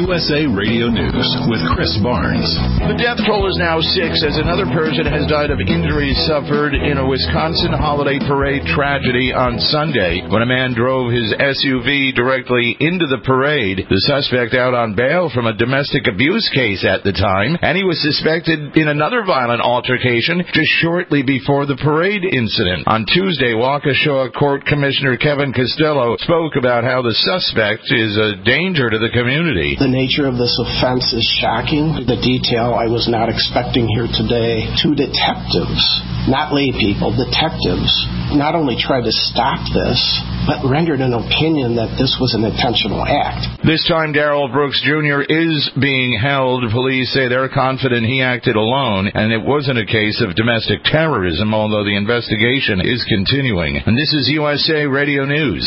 USA Radio News with Chris Barnes. The death toll is now 6 as another person has died of injuries suffered in a Wisconsin holiday parade tragedy on Sunday when a man drove his SUV directly into the parade. The suspect out on bail from a domestic abuse case at the time, and he was suspected in another violent altercation just shortly before the parade incident. On Tuesday, Waukesha Court Commissioner Kevin Costello spoke about how the suspect is a danger to the community. The nature of this offense is shocking. The detail I was not expecting here today. 2 detectives, not lay people, detectives, not only tried to stop this, but rendered an opinion that this was an intentional act. This time, Darrell Brooks Jr. is being held. Police say they're confident he acted alone, and it wasn't a case of domestic terrorism, although the investigation is continuing. And this is USA Radio News.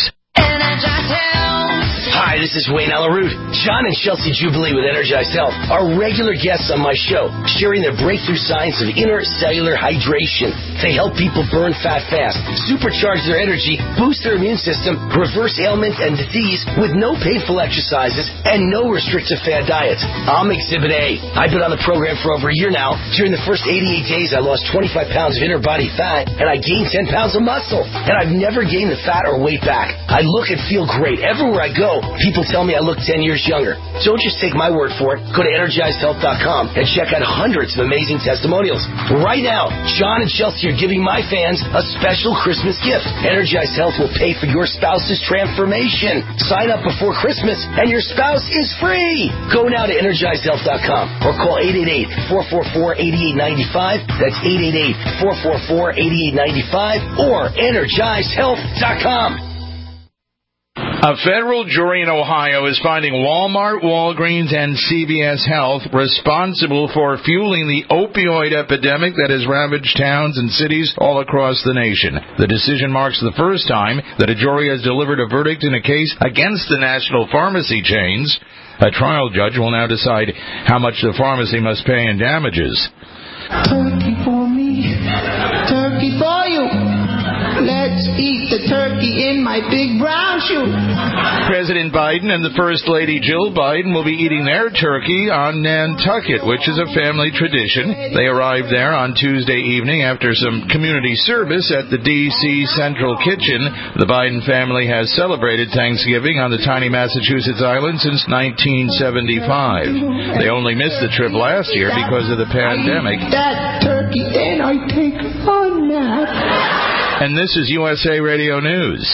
Hi, this is Wayne Alaroot. John and Chelsea Jubilee with Energized Health are regular guests on my show, sharing their breakthrough science of intercellular hydration. They help people burn fat fast, supercharge their energy, boost their immune system, reverse ailment and disease with no painful exercises and no restrictive fad diets. I'm Exhibit A. I've been on the program for over a year now. During the first 88 days, I lost 25 pounds of inner body fat, and I gained 10 pounds of muscle. And I've never gained the fat or weight back. I look and feel great. Everywhere I go, people tell me I look 10 years younger. Don't just take my word for it. Go to EnergizedHealth.com and check out hundreds of amazing testimonials. Right now, John and Chelsea are giving my fans a special Christmas gift. Energized Health will pay for your spouse's transformation. Sign up before Christmas and your spouse is free. Go now to EnergizedHealth.com or call 888-444-8895. That's 888-444-8895 or EnergizedHealth.com. A federal jury in Ohio is finding Walmart, Walgreens, and CVS Health responsible for fueling the opioid epidemic that has ravaged towns and cities all across the nation. The decision marks the first time that a jury has delivered a verdict in a case against the national pharmacy chains. A trial judge will now decide how much the pharmacy must pay in damages. Turkey for me, turkey for you. Let's eat the turkey in my big brown shoe. President Biden and the First Lady Jill Biden will be eating their turkey on Nantucket, which is a family tradition. They arrived there on Tuesday evening after some community service at the D.C. Central Kitchen. The Biden family has celebrated Thanksgiving on the tiny Massachusetts island since 1975. They only missed the trip last year because of the pandemic. That turkey, and I take a nap. And this is USA Radio News.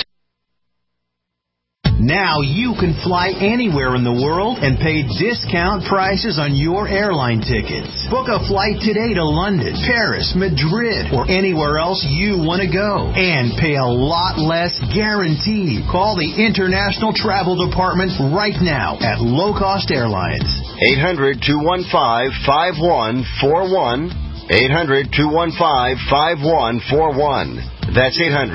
Now you can fly anywhere in the world and pay discount prices on your airline tickets. Book a flight today to London, Paris, Madrid, or anywhere else you want to go. And pay a lot less guaranteed. Call the International Travel Department right now at Low Cost Airlines. 800-215-5141. 800-215-5141. That's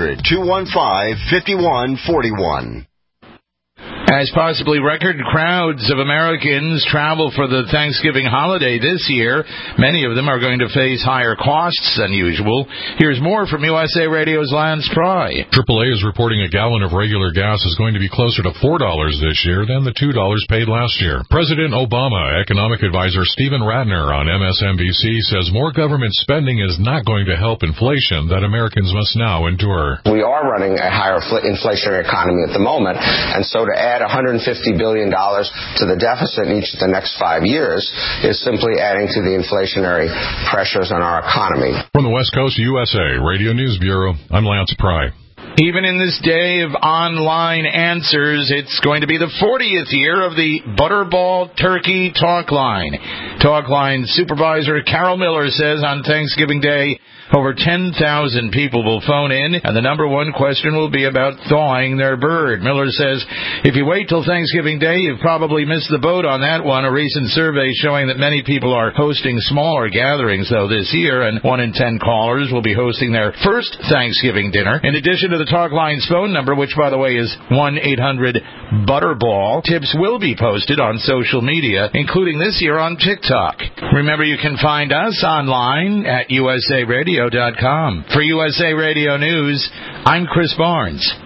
800-215-5141. As possibly record crowds of Americans travel for the Thanksgiving holiday this year, many of them are going to face higher costs than usual. Here's more from USA Radio's Lance Pry. AAA is reporting a gallon of regular gas is going to be closer to $4 this year than the $2 paid last year. President Obama, economic advisor Stephen Ratner on MSNBC says more government spending is not going to help inflation that Americans must now endure. We are running a higher inflationary economy at the moment, and so to add $150 billion to the deficit in each of the next 5 years is simply adding to the inflationary pressures on our economy. From the West Coast USA Radio News Bureau, I'm Lance Pry. Even in this day of online answers, it's going to be the 40th year of the Butterball Turkey Talk Line. Talk Line supervisor Carol Miller says on Thanksgiving Day, over 10,000 people will phone in, and the number one question will be about thawing their bird. Miller says, if you wait till Thanksgiving Day, you've probably missed the boat on that one. A recent survey showing that many people are hosting smaller gatherings, though, this year, and 1 in 10 callers will be hosting their first Thanksgiving dinner. In addition to the Talk Line's phone number, which, by the way, is 1-800-BUTTERBALL, tips will be posted on social media, including this year on TikTok. Remember, you can find us online at usaradio.com. For USA Radio News, I'm Chris Barnes.